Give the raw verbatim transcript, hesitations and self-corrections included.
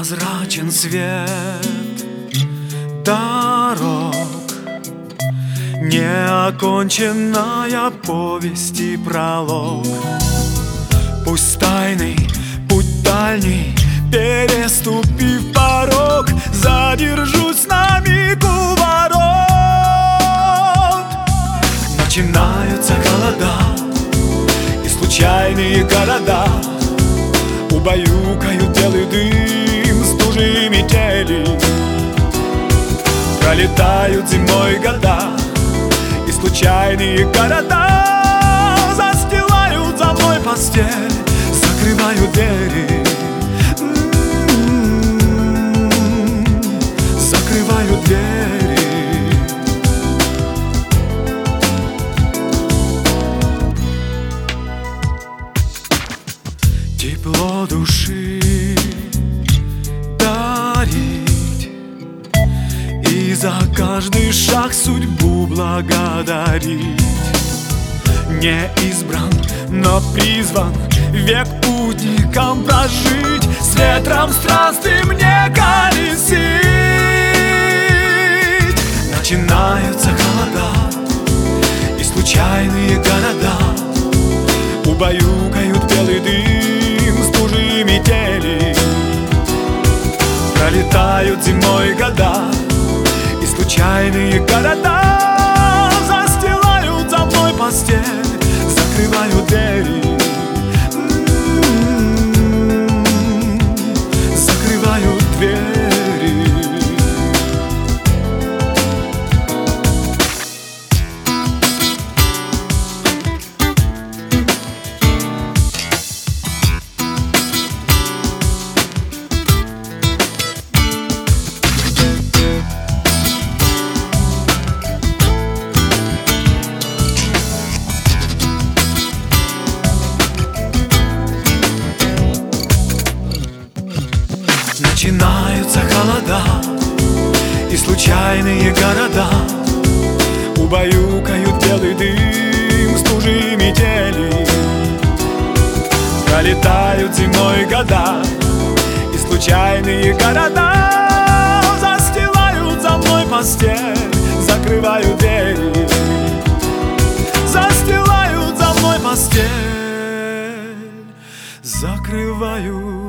Прозрачен свет дорог, неоконченная повесть и пролог. Пусть тайный путь дальний, переступив порог, задержусь на миг у ворот. Начинаются холода и случайные города, убаюкают белый дым стужи метели. Пролетают зимой года и случайные города застилают за мной постель, закрывают двери, закрывают двери. Тепло души дарить и за каждый шаг судьбу благодарить. Не избран, но призван век путником прожить, с ветром страсти мне колесить. Начинаются холода и случайные города, убаюкают белый дым стужи метели. Пролетают зимой года и случайные города застилают за мной постель, закрывают двери, закрывают двери. Начинаются холода и случайные города, убаюкают белый дым стужи метели. Пролетают зимой года и случайные города застилают за мной постель, закрывают двери, застилают за мной постель, закрывают